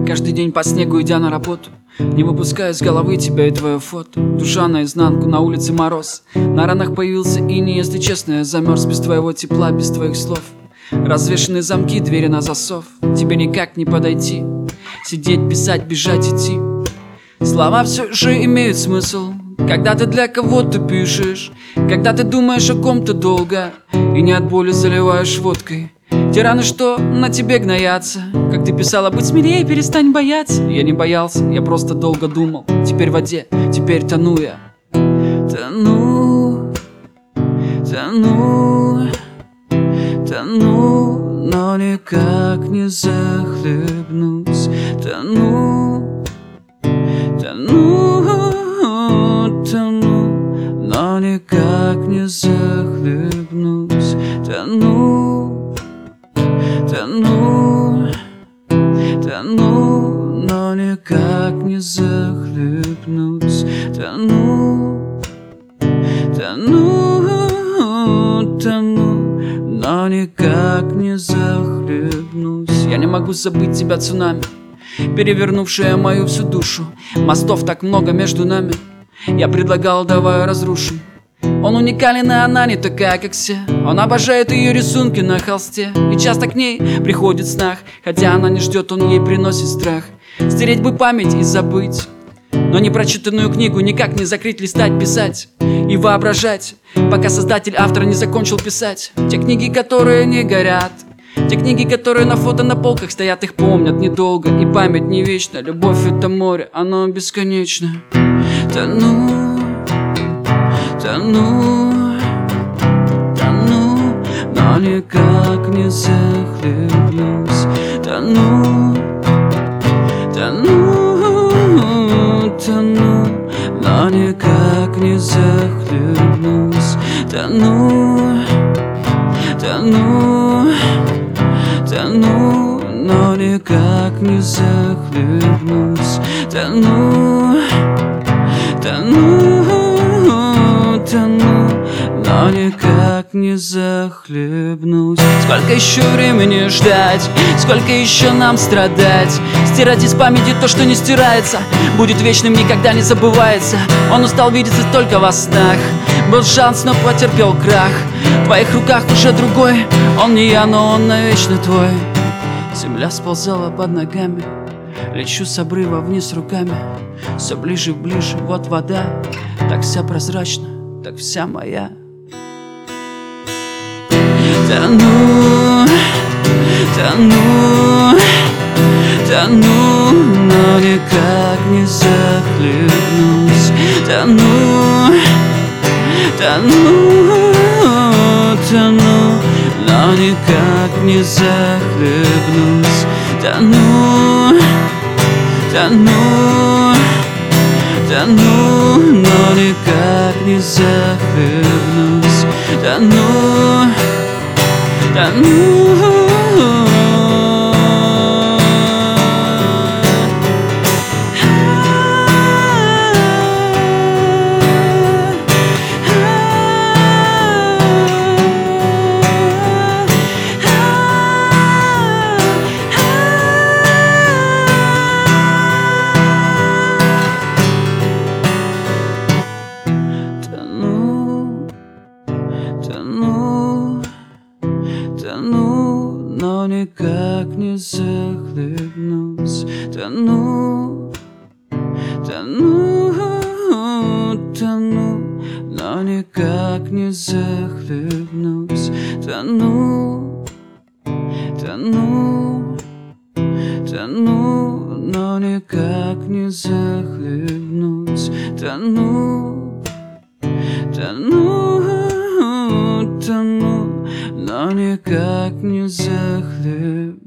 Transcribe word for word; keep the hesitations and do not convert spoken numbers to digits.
Каждый день по снегу идя на работу, не выпуская из головы тебя и твое фото. Душа наизнанку, на улице мороз, на ранах появился иней. Если честно, я замерз без твоего тепла, без твоих слов. Развешаны замки, двери на засов, тебе никак не подойти. Сидеть, писать, бежать, идти. Слова все же имеют смысл, когда ты для кого-то пишешь, когда ты думаешь о ком-то долго и не от боли заливаешь водкой те раны, что на тебе гноятся. Как ты писала, будь смелее, перестань бояться. Я не боялся, я просто долго думал. Теперь в воде, теперь тону я. Тону, тону, тону, но никак не захлебнусь. Тону, тону, тону, но никак не захлебнусь. Тону, тону, тону, но никак не захлебнусь. Тону, тону, тону, но никак не захлебнусь. Я не могу забыть тебя, цунами, перевернувшая мою всю душу. Мостов так много между нами, я предлагал, давай разрушим. Он уникален, и она не такая, как все. Он обожает ее рисунки на холсте и часто к ней приходит в снах. Хотя она не ждет, он ей приносит страх. Стереть бы память и забыть, но непрочитанную книгу никак не закрыть, листать, писать и воображать, пока создатель, автор не закончил писать. Те книги, которые не горят, те книги, которые на фото на полках стоят, их помнят недолго, и память не вечна. Любовь — это море, оно бесконечно. Тону, тону, тону, но никак не захлебнусь. Тону, тону, тону, но никак не захлебнусь. Тону, тону, тону, но никак не захлебнусь. Тону, тону, тону, но никак не захлебнусь. Сколько еще времени ждать? Сколько еще нам страдать? Стирать из памяти то, что не стирается, будет вечным, никогда не забывается. Он устал видеться только во снах. Был шанс, но потерпел крах. В твоих руках уже другой. Он не я, но он навечно твой. Земля сползала под ногами, лечу с обрыва вниз руками. Все ближе, ближе, вот вода, так вся прозрачна, так вся моя. Тону, тону, тону, но никак не захлебнусь. Тону, тону, тону, но никак не захлебнусь. Тону, тону, тону, но никак не захлебнусь. Тону, тону. Тону, тону, но никак не захлебнусь. Тону, тону, тону, но никак не захлебнусь. Тону, тону, тону, но никак не захлебнусь. Тону, тону, тону, но никак не захлебнусь.